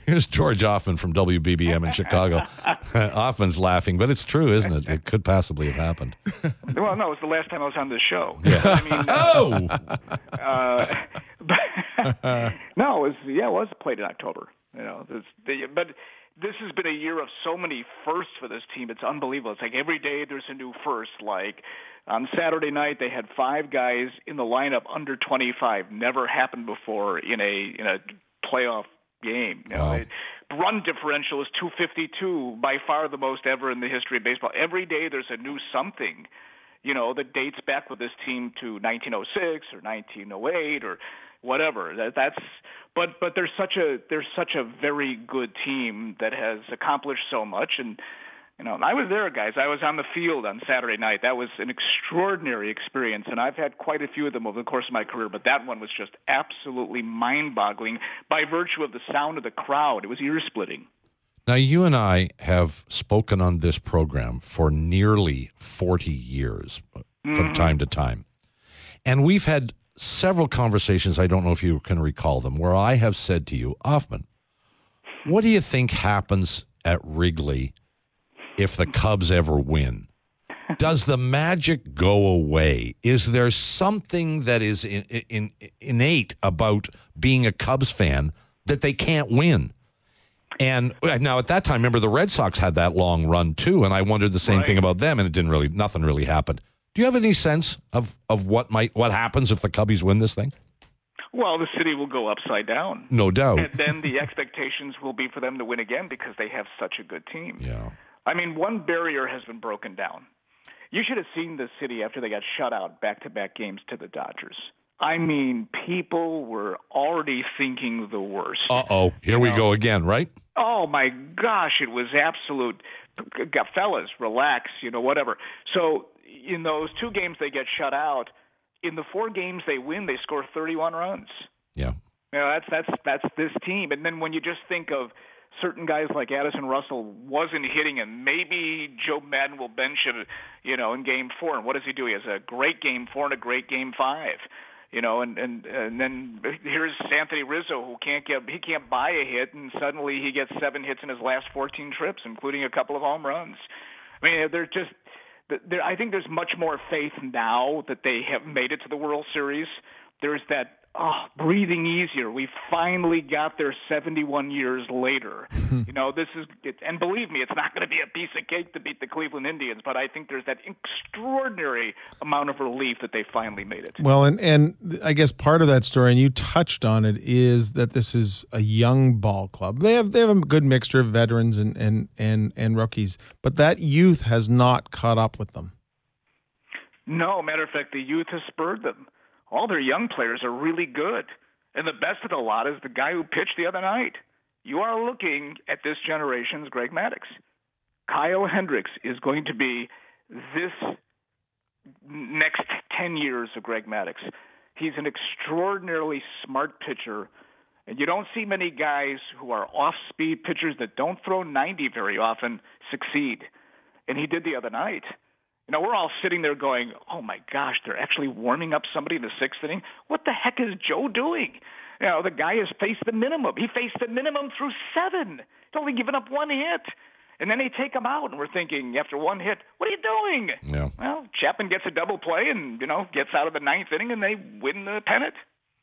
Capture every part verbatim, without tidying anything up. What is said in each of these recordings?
Here's George Hoffman from W B B M in Chicago. Hoffman's laughing, but it's true, isn't it? It could possibly have happened. Well, no, it was the last time I was on this show. Yeah. I mean, oh! Uh, but, no, it was, yeah, it was played in October. You know, this, the, but this has been a year of so many firsts for this team. It's unbelievable. It's like every day there's a new first. Like on Saturday night, they had five guys in the lineup under twenty-five. Never happened before in a in a playoff game. You know, Wow. it, run differential is two fifty-two, by far the most ever in the history of baseball. Every day there's a new something, you know, that dates back with this team to nineteen oh six or nineteen oh eight or whatever. That, that's but but there's such a there's such a very good team that has accomplished so much. And you know, I was there, guys. I was on the field on Saturday night. That was an extraordinary experience, and I've had quite a few of them over the course of my career, but that one was just absolutely mind-boggling by virtue of the sound of the crowd. It was ear-splitting. Now, you and I have spoken on this program for nearly forty years from mm-hmm. time to time, and we've had several conversations, I don't know if you can recall them, where I have said to you, Hoffman, what do you think happens at Wrigley if the Cubs ever win? Does the magic go away? Is there something that is in, in, innate about being a Cubs fan that they can't win? And now at that time, remember the Red Sox had that long run too, and I wondered the same right. thing about them, and it didn't really, nothing really happened. Do you have any sense of, of what might what happens if the Cubbies win this thing? Well, the city will go upside down. No doubt. And then the expectations will be for them to win again because they have such a good team. Yeah. I mean, one barrier has been broken down. You should have seen the city after they got shut out back-to-back games to the Dodgers. I mean, people were already thinking the worst. Uh-oh. Here you we know? go again, right? Oh, my gosh, it was absolute. Fellas, relax, you know, whatever. So in those two games they get shut out. In the four games they win, they score thirty-one runs. Yeah. You know, that's that's that's this team. And then when you just think of certain guys like Addison Russell wasn't hitting him, maybe Joe Madden will bench him, you know, in game four. And what does he do? He has a great game four and a great game five. You know, and, and and then here's Anthony Rizzo, who can't get he can't buy a hit, and suddenly he gets seven hits in his last fourteen trips, including a couple of home runs. I mean, they're just. There, I think there's much more faith now that they have made it to the World Series. There's that oh, breathing easier. We finally got there seventy-one years later. you know, this is, it, and believe me, it's not going to be a piece of cake to beat the Cleveland Indians, but I think there's that extraordinary amount of relief that they finally made it. Well, and, and I guess part of that story, and you touched on it, is that this is a young ball club. They have they have a good mixture of veterans and, and, and, and rookies, but that youth has not caught up with them. No, matter of fact, the youth has spurred them. All their young players are really good. And the best of the lot is the guy who pitched the other night. You are looking at this generation's Greg Maddux. Kyle Hendricks is going to be this next ten years of Greg Maddux. He's an extraordinarily smart pitcher, and you don't see many guys who are off-speed pitchers that don't throw ninety very often succeed. And he did the other night. You know, we're all sitting there going, oh, my gosh, they're actually warming up somebody in the sixth inning? What the heck is Joe doing? You know, the guy has faced the minimum. He faced the minimum through seven. He's only given up one hit. And then they take him out, and we're thinking, after one hit, what are you doing? Yeah. Well, Chapman gets a double play and, you know, gets out of the ninth inning, and they win the pennant.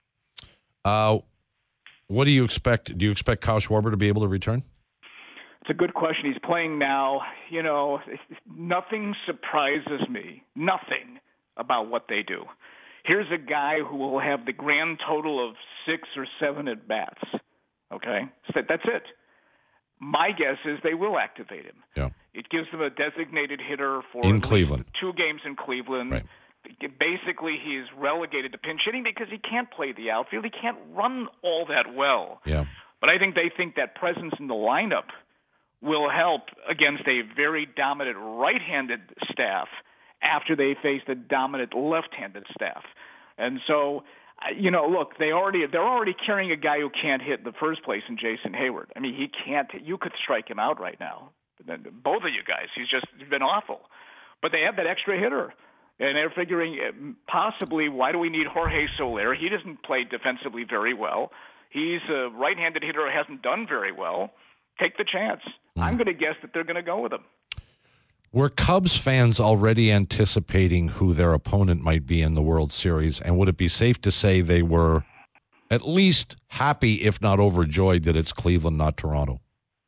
Uh, what do you expect? Do you expect Kyle Schwarber to be able to return? It's a good question. He's playing now. You know, nothing surprises me, nothing about what they do. Here's a guy who will have the grand total of six or seven at-bats, okay? So that's it. My guess is they will activate him. Yeah. It gives them a designated hitter for in Cleveland. two games in Cleveland. Right. Basically, he's relegated to pinch hitting because he can't play the outfield. He can't run all that well. Yeah. But I think they think that presence in the lineup will help against a very dominant right-handed staff after they face the dominant left-handed staff. And so, you know, look, they already they're already carrying a guy who can't hit in the first place in Jason Hayward. I mean, he can't. You could strike him out right now. Both of you guys. He's just been awful. But they have that extra hitter. And they're figuring possibly, why do we need Jorge Soler? He doesn't play defensively very well. He's a right-handed hitter who hasn't done very well. Take the chance. Mm. I'm going to guess that they're going to go with him. Were Cubs fans already anticipating who their opponent might be in the World Series, and would it be safe to say they were at least happy, if not overjoyed, that it's Cleveland, not Toronto?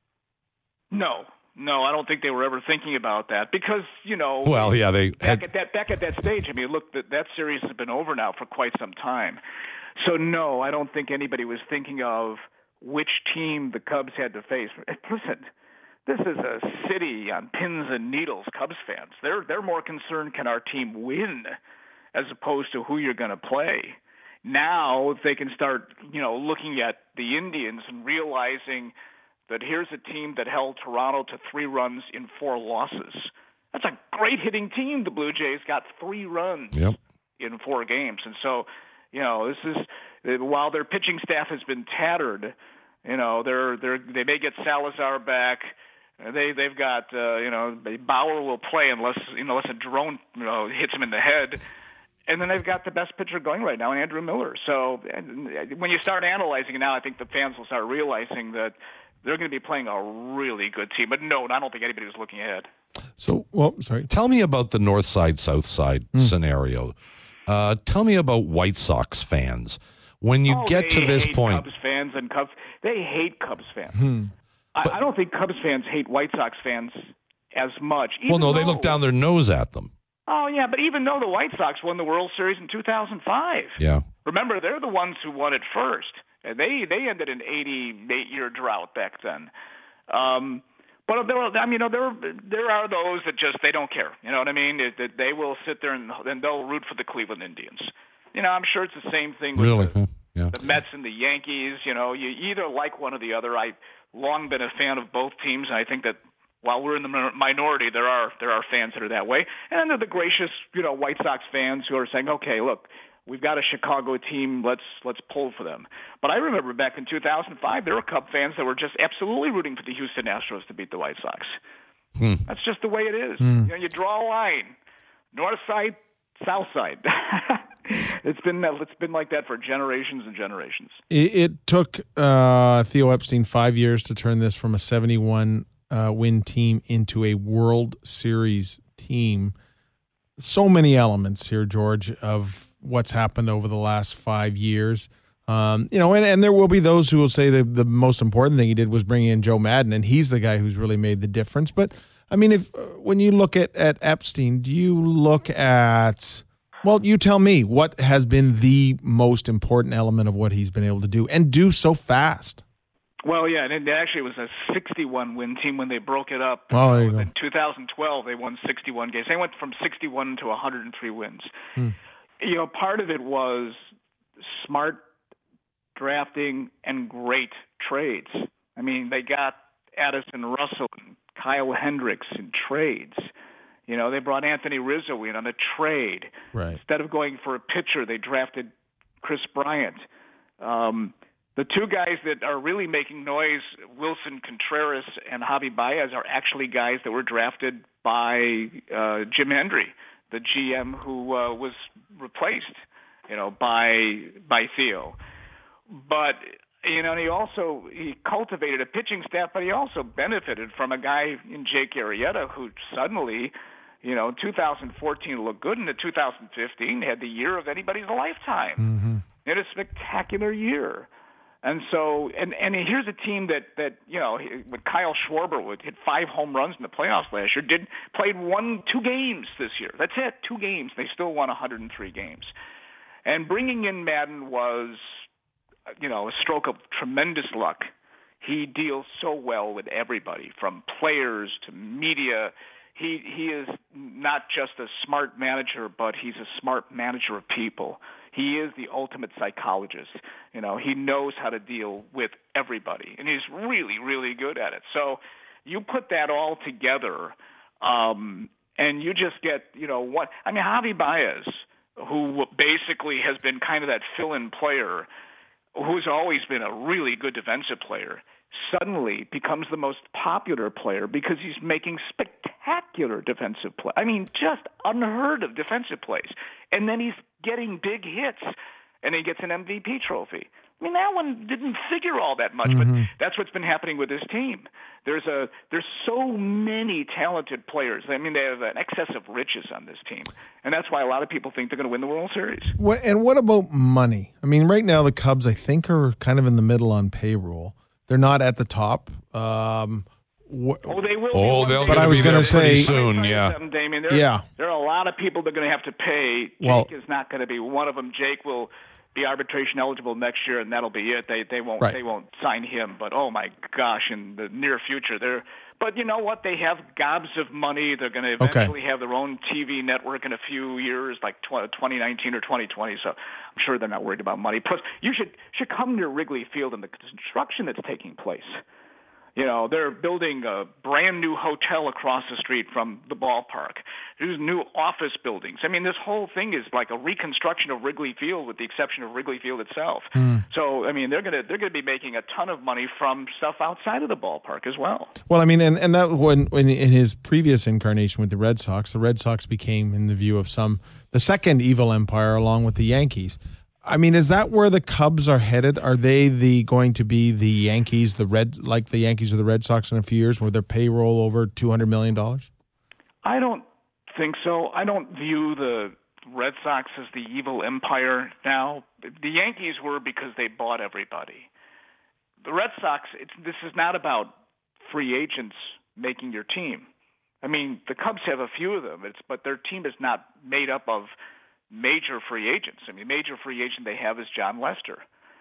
No. No, I don't think they were ever thinking about that because, you know, well, yeah, they back had... at that back at that stage. I mean, look, that that series has been over now for quite some time. So no, I don't think anybody was thinking of which team the Cubs had to face. Listen, this is a city on pins and needles. Cubs fans, they're they're more concerned can our team win as opposed to who you're going to play. Now, if they can start, you know, looking at the Indians and realizing that here's a team that held Toronto to three runs in four losses. That's a great hitting team. The Blue Jays got three runs yep. in four games. And so, you know, this is, while their pitching staff has been tattered, you know, they're, they're, they may get Salazar back. They, they've got, uh, you know, Bauer will play unless, you know, unless a drone, you know, hits him in the head. And then they've got the best pitcher going right now, Andrew Miller. So when you start analyzing it now, I think the fans will start realizing that they're going to be playing a really good team. But no, I don't think anybody was looking ahead. So, well, sorry. Tell me about the north side, south side mm. scenario. Uh, tell me about White Sox fans. When you oh, get to this hate point, Cubs fans and Cubs, they hate Cubs fans. Hmm. I, but, I don't think Cubs fans hate White Sox fans as much. Well, no, though, they look down their nose at them. Oh yeah, but even though the White Sox won the World Series in two thousand five, yeah, remember they're the ones who won it first. And they, they ended an eighty-eight year drought back then. Um, but there, are, I mean, you know, there there are those that just they don't care. You know what I mean? That they, they will sit there and, and they'll root for the Cleveland Indians. You know, I'm sure it's the same thing with really? the, yeah. the Mets and the Yankees. You know, you either like one or the other. I've long been a fan of both teams, and I think that while we're in the minority, there are there are fans that are that way. And then there are the gracious, you know, White Sox fans who are saying, okay, look, we've got a Chicago team. Let's let's pull for them. But I remember back in two thousand five, there were Cub fans that were just absolutely rooting for the Houston Astros to beat the White Sox. Hmm. That's just the way it is. Hmm. You know, you draw a line, north side, south side. It's been it's been like that for generations and generations. It, it took uh, Theo Epstein five years to turn this from a seventy-one uh, win team into a World Series team. So many elements here, George, of what's happened over the last five years. Um, you know, and, and there will be those who will say that the most important thing he did was bringing in Joe Madden, and he's the guy who's really made the difference. But, I mean, if uh, when you look at, at Epstein, do you look at, well, you tell me, what has been the most important element of what he's been able to do, and do so fast? Well, yeah, and it actually was a sixty-one win team when they broke it up. Oh, there you go. In two thousand twelve, they won sixty-one games. They went from sixty-one to one hundred three wins. Hmm. You know, part of it was smart drafting and great trades. I mean, they got Addison Russell and Kyle Hendricks in trades. You know, they brought Anthony Rizzo in on a trade. Right. Instead of going for a pitcher, they drafted Chris Bryant. Um, the two guys that are really making noise, Wilson Contreras and Javi Baez, are actually guys that were drafted by uh, Jim Hendry, the G M who uh, was replaced, you know, by by Theo. But you know, and he also he cultivated a pitching staff, but he also benefited from a guy in Jake Arrieta who suddenly, you know, in two thousand fourteen looked good, and in two thousand fifteen had the year of anybody's lifetime. Mm-hmm. It had a spectacular year. And so, and, and here's a team that, that you know, with Kyle Schwarber would hit five home runs in the playoffs last year, did played one, two games this year. That's it, two games. They still won one hundred three games. And bringing in Madden was, you know, a stroke of tremendous luck. He deals so well with everybody, from players to media. He he is not just a smart manager, but he's a smart manager of people. He is the ultimate psychologist. You know, he knows how to deal with everybody, and he's really, really good at it. So you put that all together, um, and you just get, you know, what I mean, Javi Baez, who basically has been kind of that fill-in player, who's always been a really good defensive player, suddenly becomes the most popular player because he's making spectacular defensive play. I mean, just unheard of defensive plays. And then he's getting big hits, and he gets an M V P trophy. I mean, that one didn't figure all that much, Mm-hmm. but that's what's been happening with this team. There's a there's so many talented players. I mean, they have an excess of riches on this team, and that's why a lot of people think they're going to win the World Series. What, and what about money? I mean, right now the Cubs, I think, are kind of in the middle on payroll. They're not at the top. Um, wh- Oh, they will. Oh, be they'll one But day. I was be gonna there pretty say- soon. Let me tell you Yeah. something, Damien. There, Yeah. there are a lot of people that are going to have to pay. Jake Well- is not going to be one of them. Jake will be arbitration eligible next year, and that'll be it. They they won't Right. they won't sign him. But oh my gosh, in the near future, they're. But you know what? They have gobs of money. They're going to eventually have their own T V network in a few years, like twenty nineteen or twenty twenty. So I'm sure they're not worried about money. Plus, you should should come to Wrigley Field and the construction that's taking place. You know, they're building a brand new hotel across the street from the ballpark. There's new office buildings. I mean, this whole thing is like a reconstruction of Wrigley Field, with the exception of Wrigley Field itself. Mm. So, I mean, they're gonna they're gonna be making a ton of money from stuff outside of the ballpark as well. Well, I mean, and, and that when, when in his previous incarnation with the Red Sox, the Red Sox became, in the view of some, the second evil empire along with the Yankees. I mean, is that where the Cubs are headed? Are they the going to be the Yankees, the Red, like the Yankees or the Red Sox in a few years, where their payroll over two hundred million dollars? I don't think so. I don't view the Red Sox as the evil empire now. The Yankees were because they bought everybody. The Red Sox, it's, this is not about free agents making your team. I mean, the Cubs have a few of them, it's, but their team is not made up of major free agents. I mean, major free agent they have is John Lester.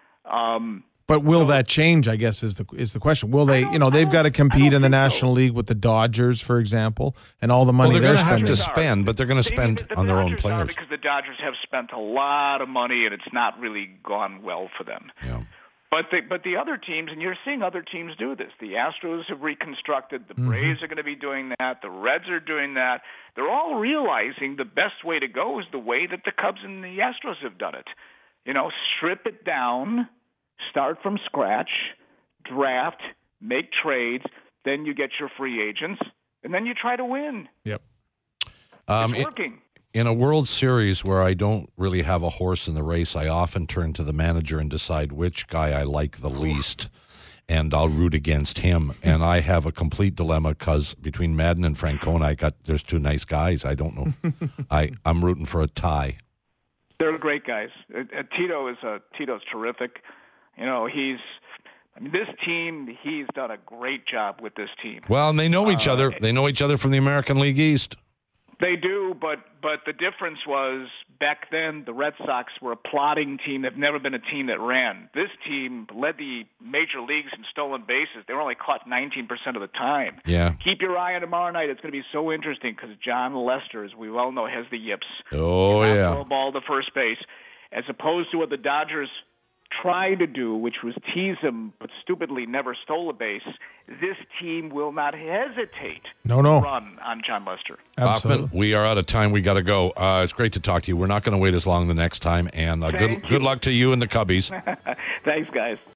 Um, But will that change, I guess, is the is the question. Will they, don't- you know, I they've don't- got to I compete don't in the think so. National League with the Dodgers, for example, and all the money Well, they're they're going to have spending. to spend, but they're going to They- spend the, the on their own Dodgers are, players. because the Dodgers have spent a lot of money, and it's not really gone well for them. Yeah. But the, but the other teams, and you're seeing other teams do this. The Astros have reconstructed. The Mm-hmm. Braves are going to be doing that. The Reds are doing that. They're all realizing the best way to go is the way that the Cubs and the Astros have done it. You know, strip it down, start from scratch, draft, make trades, then you get your free agents, and then you try to win. Yep. Um, It's in, working. in a World Series where I don't really have a horse in the race, I often turn to the manager and decide which guy I like the least, and I'll root against him. And I have a complete dilemma because between Madden and Francona, I got there's two nice guys. I don't know. I I'm rooting for a tie. They're great guys. Uh, uh, Tito is a Tito's terrific. You know, he's. I mean, this team. He's done a great job with this team. Well, and they know each Uh, other. They know each other from the American League East. They do, but but the difference was back then the Red Sox were a plodding team. They've never been a team that ran. This team led the major leagues in stolen bases. They were only caught nineteen percent of the time. Yeah. Keep your eye on tomorrow night. It's going to be so interesting because John Lester, as we well know, has the yips. Oh, Cannot yeah. throw a ball to first base, as opposed to what the Dodgers tried to do, which was tease him, but stupidly never stole a base. This team will not hesitate No, no. to run on John Lester. Absolutely. Hoffman, we are out of time. We got to go. Uh, it's great to talk to you. We're not going to wait as long the next time. And uh, good Thank good you. luck to you and the Cubbies. Thanks, guys.